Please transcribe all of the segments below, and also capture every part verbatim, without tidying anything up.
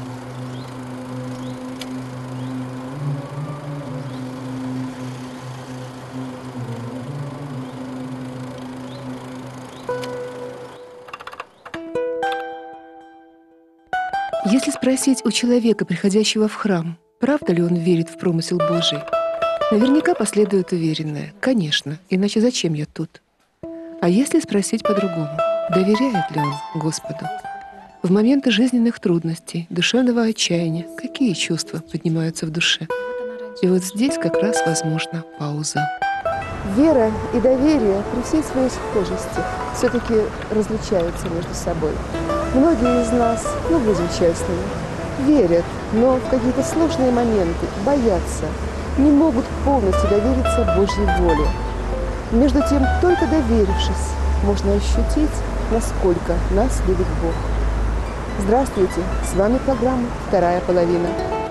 Если спросить у человека, приходящего в храм, правда ли он верит в промысел Божий, наверняка последует уверенное: «Конечно, иначе зачем я тут?» А если спросить по-другому, доверяет ли он Господу? В моменты жизненных трудностей, душевного отчаяния, какие чувства поднимаются в душе? И вот здесь как раз возможна пауза. Вера и доверие при всей своей схожести все-таки различаются между собой. Многие из нас, ну, будем честными, верят, но в какие-то сложные моменты боятся, не могут полностью довериться Божьей воле. Между тем, только доверившись, можно ощутить, насколько нас любит Бог. Здравствуйте! С вами программа «Вторая половина».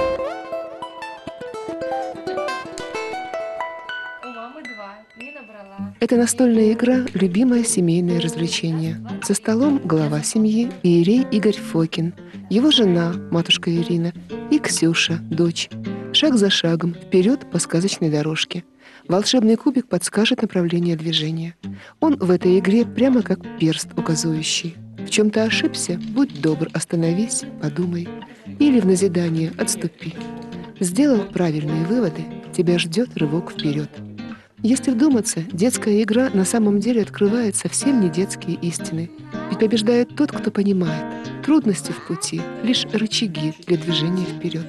Эта настольная игра – любимое семейное развлечение. За столом глава семьи иерей Игорь Фокин, его жена, матушка Ирина, и Ксюша, дочь. Шаг за шагом, вперед по сказочной дорожке. Волшебный кубик подскажет направление движения. Он в этой игре прямо как перст указующий. В чем-то ошибся, будь добр, остановись, подумай. Или в назидание отступи. Сделал правильные выводы, тебя ждет рывок вперед. Если вдуматься, детская игра на самом деле открывает совсем не детские истины. Ведь побеждает тот, кто понимает. Трудности в пути — лишь рычаги для движения вперед.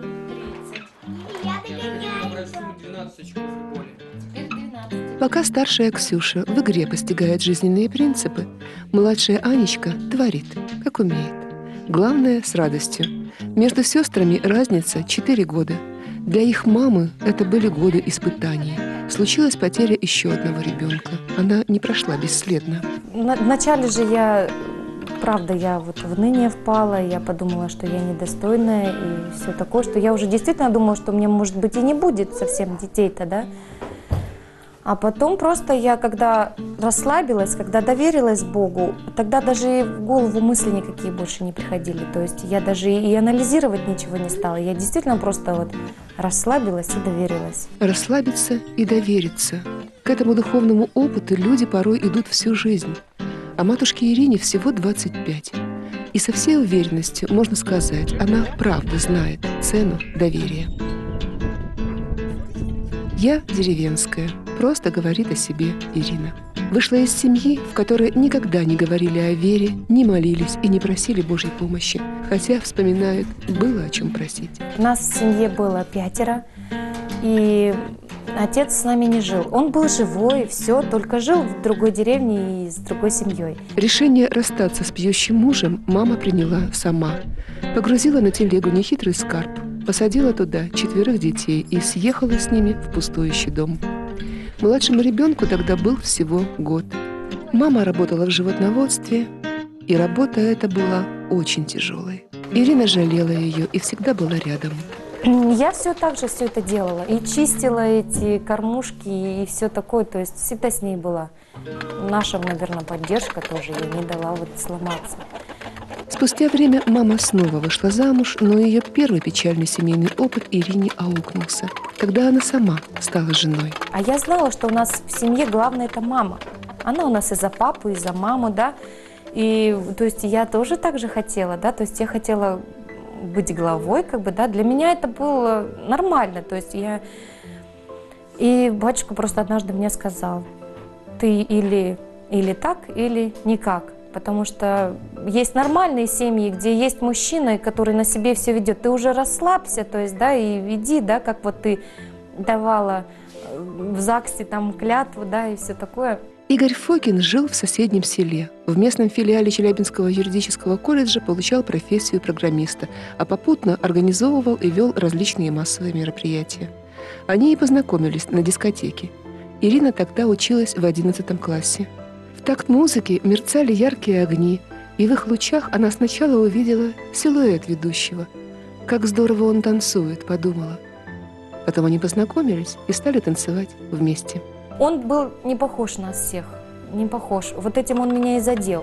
Пока старшая Ксюша в игре постигает жизненные принципы, младшая Анечка творит, как умеет. Главное — с радостью. Между сестрами разница четыре года. Для их мамы это были годы испытаний. Случилась потеря еще одного ребенка. Она не прошла бесследно. Вначале же я, правда, я вот в ныне впала, я подумала, что я недостойная и все такое, что я уже действительно думала, что мне, может быть, и не будет совсем детей-то, да. А потом просто я, когда расслабилась, когда доверилась Богу, тогда даже и в голову мысли никакие больше не приходили. То есть я даже и анализировать ничего не стала. Я действительно просто вот расслабилась и доверилась. Расслабиться и довериться. К этому духовному опыту люди порой идут всю жизнь. А матушке Ирине всего двадцать пять. И со всей уверенностью можно сказать, она правда знает цену доверия. «Я деревенская», просто говорит о себе Ирина. Вышла из семьи, в которой никогда не говорили о вере, не молились и не просили Божьей помощи. Хотя, вспоминают, было о чем просить. У нас в семье было пятеро, и отец с нами не жил. Он был живой, все, только жил в другой деревне и с другой семьей. Решение расстаться с пьющим мужем мама приняла сама. Погрузила на телегу нехитрый скарб, посадила туда четверых детей и съехала с ними в пустующий дом. Младшему ребенку тогда был всего год. Мама работала в животноводстве, и работа эта была очень тяжелой. Ирина жалела ее и всегда была рядом. Я все так же все это делала. И чистила эти кормушки, и все такое. То есть всегда с ней была. Наша, наверное, поддержка тоже ей не дала вот сломаться. Спустя время мама снова вышла замуж, но ее первый печальный семейный опыт Ирине аукнулся, когда она сама стала женой. А я знала, что у нас в семье главное – это мама. Она у нас и за папу, и за маму, да. И, то есть, я тоже так же хотела, да. То есть, я хотела быть главой, как бы, да. Для меня это было нормально, то есть, я… И батюшка просто однажды мне сказал: ты или, или так, или никак. Потому что есть нормальные семьи, где есть мужчина, который на себе все ведет. Ты уже расслабься, то есть, да, и веди, да, как вот ты давала в ЗАГСе там клятву, да, и все такое. Игорь Фокин жил в соседнем селе. В местном филиале Челябинского юридического колледжа получал профессию программиста, а попутно организовывал и вел различные массовые мероприятия. Они и познакомились на дискотеке. Ирина тогда училась в одиннадцатом классе. В такт музыки мерцали яркие огни, и в их лучах она сначала увидела силуэт ведущего. «Как здорово он танцует», — подумала. Потом они познакомились и стали танцевать вместе. Он был не похож на всех, не похож. Вот этим он меня и задел.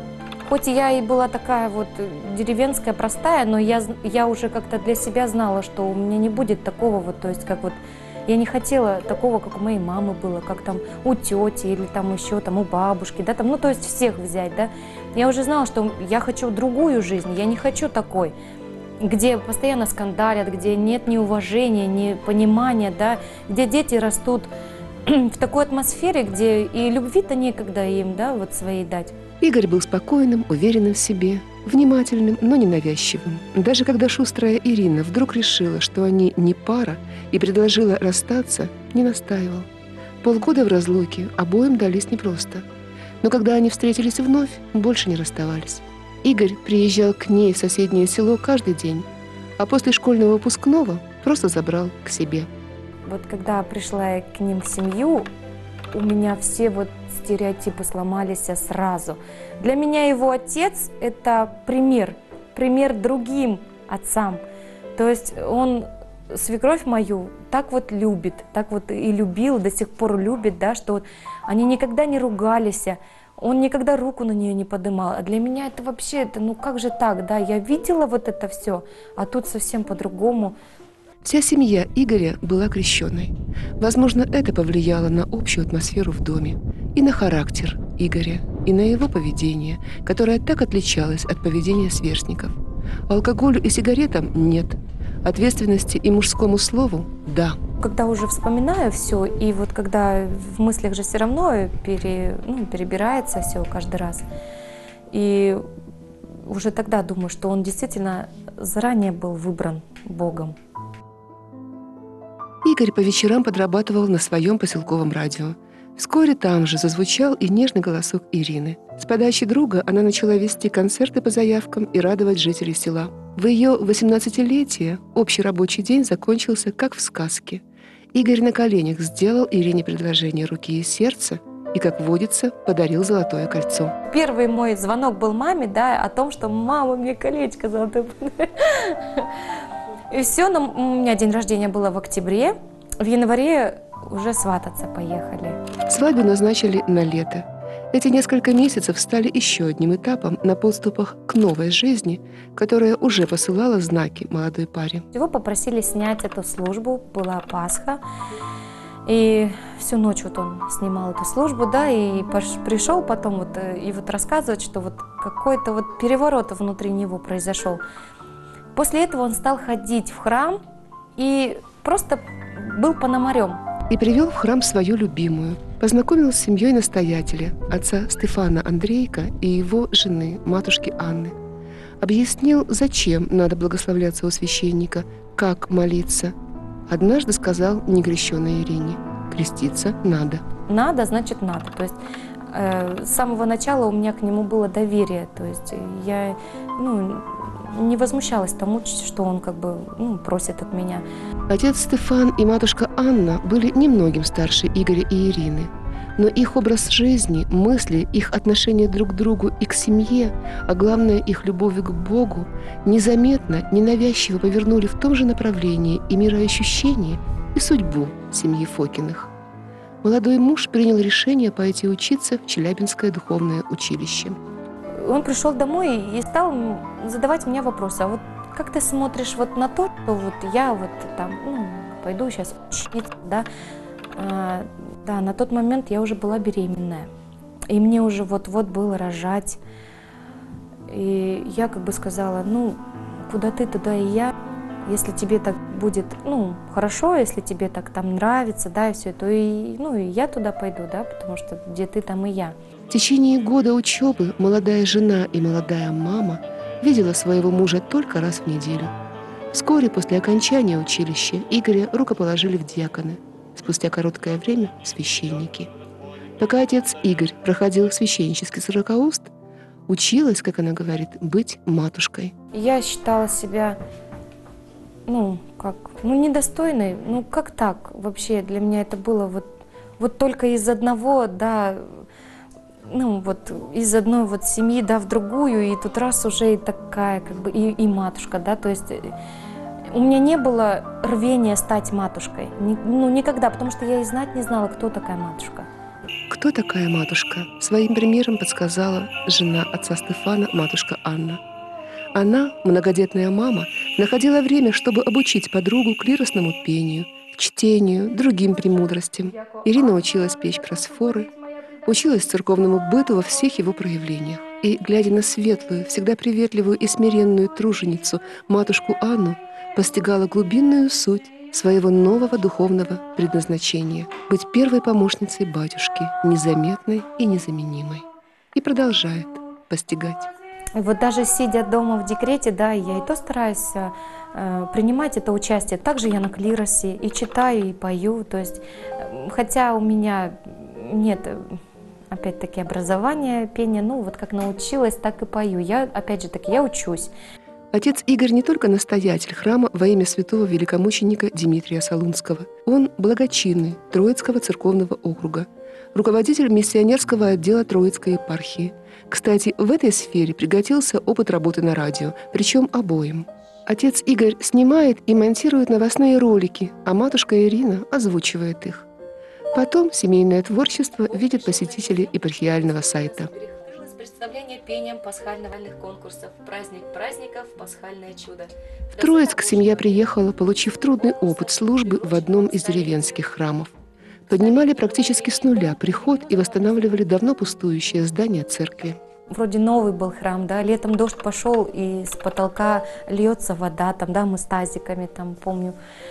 хоть я и была такая вот деревенская, простая, но я, я уже как-то для себя знала, что у меня не будет такого вот, то есть как вот, я не хотела такого, как у моей мамы было, как там у тети или там еще там у бабушки, да, там, ну то есть всех взять, да. Я уже знала, что я хочу другую жизнь, я не хочу такой, где постоянно скандалят, где нет ни уважения, ни понимания, да, где дети растут в такой атмосфере, где и любви-то некогда им, да, вот своей дать. Игорь был спокойным, уверенным в себе, внимательным, но ненавязчивым. Даже когда шустрая Ирина вдруг решила, что они не пара, и предложила расстаться, не настаивал. Полгода в разлуке обоим дались непросто. Но когда они встретились вновь, больше не расставались. Игорь приезжал к ней в соседнее село каждый день, а после школьного выпускного просто забрал к себе. Вот когда пришла я к ним в семью, у меня все вот стереотипы сломались сразу. Для меня его отец – это пример, пример другим отцам. То есть он свекровь мою так вот любит, так вот и любил, до сих пор любит, да, что вот они никогда не ругались, он никогда руку на нее не поднимал. А для меня это вообще, это, ну как же так, да, я видела вот это все, а тут совсем по-другому. Вся семья Игоря была крещенной. Возможно, это повлияло на общую атмосферу в доме, и на характер Игоря, и на его поведение, которое так отличалось от поведения сверстников. Алкоголю и сигаретам нет. Ответственности и мужскому слову – да. Когда уже вспоминаю все, и вот когда в мыслях же все равно пере, ну, перебирается все каждый раз, и уже тогда думаю, что он действительно заранее был выбран Богом. Игорь по вечерам подрабатывал на своем поселковом радио. Вскоре там же зазвучал и нежный голосок Ирины. С подачи друга она начала вести концерты по заявкам и радовать жителей села. В ее восемнадцатилетие общий рабочий день закончился как в сказке. Игорь на коленях сделал Ирине предложение руки и сердца и, как водится, подарил золотое кольцо. Первый мой звонок был маме, да, о том, что мама мне колечко золотое. И все, но у меня день рождения было в октябре, в январе уже свататься поехали. Свадьбу назначили на лето. Эти несколько месяцев стали еще одним этапом на подступах к новой жизни, которая уже посылала знаки молодой паре. Его попросили снять эту службу, была Пасха, и всю ночь вот он снимал эту службу, да, и пришел потом вот, и вот рассказывать, что вот какой-то вот переворот внутри него произошел. После этого он стал ходить в храм и просто был пономарем. И привел в храм свою любимую. Познакомил с семьей настоятеля, отца Стефана Андрейка и его жены, матушки Анны. Объяснил, зачем надо благословляться у священника, как молиться. Однажды сказал некрещенной Ирине: креститься надо. Надо, значит надо. То есть э, с самого начала у меня к нему было доверие. То есть я, ну, не возмущалась тому, что он как бы, ну, просит от меня. Отец Стефан и матушка Анна были немногим старше Игоря и Ирины. Но их образ жизни, мысли, их отношение друг к другу и к семье, а главное их любовь к Богу, незаметно, ненавязчиво повернули в том же направлении и мироощущение, и судьбу семьи Фокиных. Молодой муж принял решение пойти учиться в Челябинское духовное училище. Он пришел домой и стал задавать мне вопросы. А вот как ты смотришь вот на то, что вот я вот там, ну, пойду сейчас учиться, да? А, да, на тот момент я уже была беременная. И мне уже вот-вот было рожать. И я как бы сказала: ну, куда ты, туда и я. Если тебе так будет, ну, хорошо, если тебе так там нравится, да, и все, то и, ну, и я туда пойду, да, потому что где ты, там и я. В течение года учебы молодая жена и молодая мама видела своего мужа только раз в неделю. Вскоре после окончания училища Игоря рукоположили в диаконы, спустя короткое время – священники. Пока отец Игорь проходил священнический сорокауст, училась, как она говорит, быть матушкой. Я считала себя, ну, как, ну, недостойной, ну, как так вообще? Для меня это было вот, вот только из одного, да, ну, вот из одной вот семьи, да, в другую, и тут раз уже и такая, как бы, и, и матушка, да, то есть у меня не было рвения стать матушкой, ни, ну, никогда, потому что я и знать не знала, кто такая матушка. кто такая матушка, своим примером подсказала жена отца Стефана, матушка Анна. Она, многодетная мама, находила время, чтобы обучить подругу клиростному пению, чтению, другим премудростям. Ирина училась печь просфоры, училась церковному быту во всех его проявлениях. И, глядя на светлую, всегда приветливую и смиренную труженицу, матушку Анну, постигала глубинную суть своего нового духовного предназначения — быть первой помощницей батюшки, незаметной и незаменимой. И продолжает постигать. Вот даже сидя дома в декрете, да, я и то стараюсь э, принимать это участие. Также я на клиросе и читаю, и пою. То есть, э, хотя у меня нет, опять-таки, образования пения, ну вот как научилась, так и пою. Я, опять же таки, я учусь. Отец Игорь не только настоятель храма во имя святого великомученика Дмитрия Солунского. Он благочинный Троицкого церковного округа, руководитель миссионерского отдела Троицкой епархии. Кстати, в этой сфере пригодился опыт работы на радио, причем обоим. Отец Игорь снимает и монтирует новостные ролики, а матушка Ирина озвучивает их. Потом семейное творчество видят посетители епархиального сайта. Представление пением пасхальных конкурсов. Праздник праздников, пасхальное чудо. В Троицк семья приехала, получив трудный опыт службы в одном из деревенских храмов. Поднимали практически с нуля приход и восстанавливали давно пустующее здание церкви. Вроде новый был храм, да, летом дождь пошел, и с потолка льется вода, там, да, мы с тазиками, там, помню.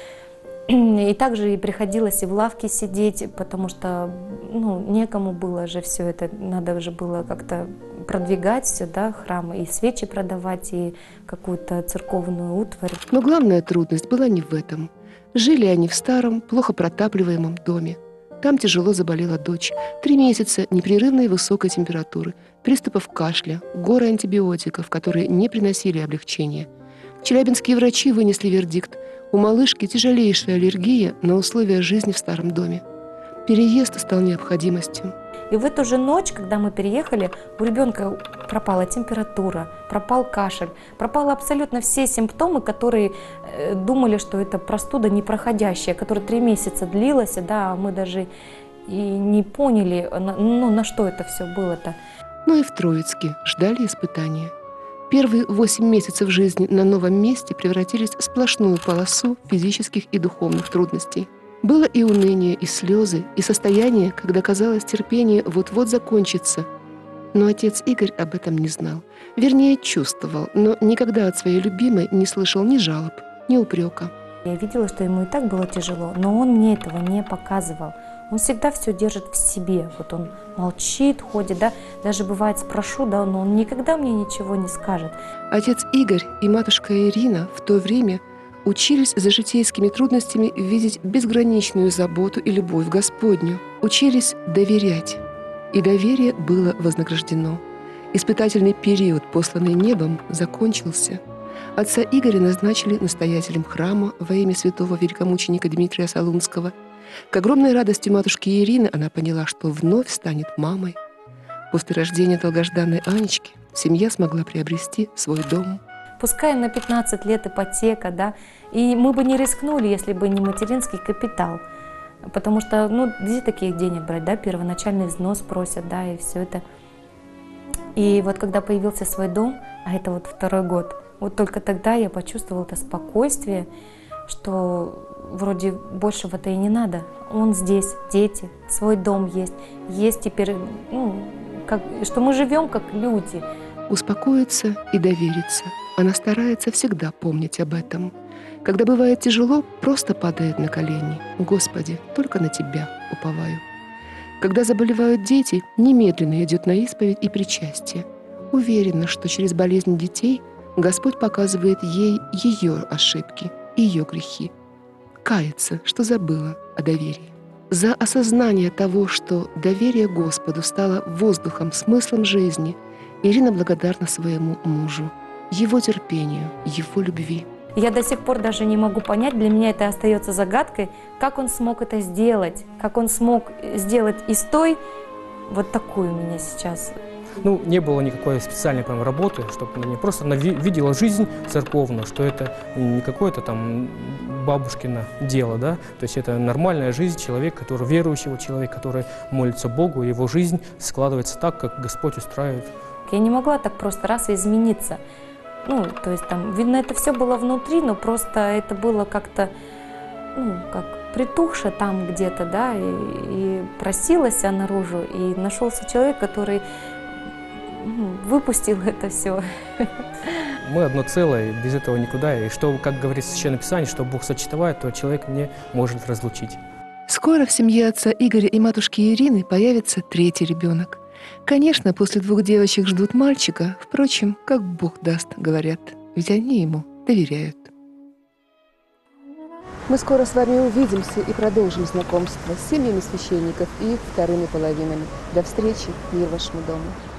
И также и приходилось и в лавке сидеть, потому что, ну, некому было же все это, надо же было как-то продвигать все, да, храм, и свечи продавать, и какую-то церковную утварь. Но главная трудность была не в этом. Жили они в старом, плохо протапливаемом доме. Там тяжело заболела дочь. Три месяца непрерывной высокой температуры, приступов кашля, горы антибиотиков, которые не приносили облегчения. Челябинские врачи вынесли вердикт: у малышки тяжелейшая аллергия на условия жизни в старом доме. Переезд стал необходимостью. И в эту же ночь, когда мы переехали, у ребенка пропала температура, пропал кашель, пропали абсолютно все симптомы, которые э, думали, что это простуда непроходящая, которая три месяца длилась, да, а мы даже и не поняли, ну, на что это все было-то. Но и в Троицке ждали испытания. Первые восемь месяцев жизни на новом месте превратились в сплошную полосу физических и духовных трудностей. Было и уныние, и слезы, и состояние, когда казалось, терпение вот-вот закончится. Но отец Игорь об этом не знал. Вернее, чувствовал, но никогда от своей любимой не слышал ни жалоб, ни упрека. Я видела, что ему и так было тяжело, но он мне этого не показывал. Он всегда все держит в себе. Вот он молчит, ходит, да. Даже бывает спрошу, да, но он никогда мне ничего не скажет. Отец Игорь и матушка Ирина в то время учились за житейскими трудностями видеть безграничную заботу и любовь Господню. Учились доверять. И доверие было вознаграждено. Испытательный период, посланный небом, закончился. Отца Игоря назначили настоятелем храма во имя святого великомученика Дмитрия Солунского. К огромной радости матушки Ирины она поняла, что вновь станет мамой. После рождения долгожданной Анечки семья смогла приобрести свой дом. Пускай на пятнадцать лет ипотека, да, и мы бы не рискнули, если бы не материнский капитал. Потому что, ну, где таких денег брать, да, первоначальный взнос просят, да, и все это. И вот когда появился свой дом, а это вот второй год, вот только тогда я почувствовала это спокойствие, что вроде большего-то и не надо. Он здесь, дети, свой дом есть, есть теперь, ну, как, что мы живем как люди. Успокоиться и довериться. Она старается всегда помнить об этом. Когда бывает тяжело, просто падает на колени. «Господи, только на Тебя уповаю». Когда заболевают дети, немедленно идет на исповедь и причастие. Уверена, что через болезнь детей Господь показывает ей ее ошибки, ее грехи. Кается, что забыла о доверии. За осознание того, что доверие Господу стало воздухом, смыслом жизни, Ирина благодарна своему мужу, его терпению, его любви. Я до сих пор даже не могу понять, для меня это остается загадкой, как он смог это сделать, как он смог сделать из той, вот такую у меня сейчас Ну, не было никакой специальной прям работы, чтобы она не просто она ви видела жизнь церковную, что это не какое-то там бабушкино дело, да, то есть это нормальная жизнь человека, который верующего человек, который молится Богу, и его жизнь складывается так, как Господь устраивает. Я не могла так просто раз и измениться. Ну, то есть там, видно, это все было внутри, но просто это было как-то, ну, как притухше там где-то, да, и, и просилась я наружу, и нашелся человек, который ну, выпустил это все. Мы одно целое, без этого никуда. И что, как говорит Священное Писание, что Бог сочетает, то человек не может разлучить. Скоро в семье отца Игоря и матушки Ирины появится третий ребенок. Конечно, после двух девочек ждут мальчика. Впрочем, как Бог даст, говорят, ведь они ему доверяют. Мы скоро с вами увидимся и продолжим знакомство с семьями священников и их вторыми половинами. До встречи, мир вашему дому.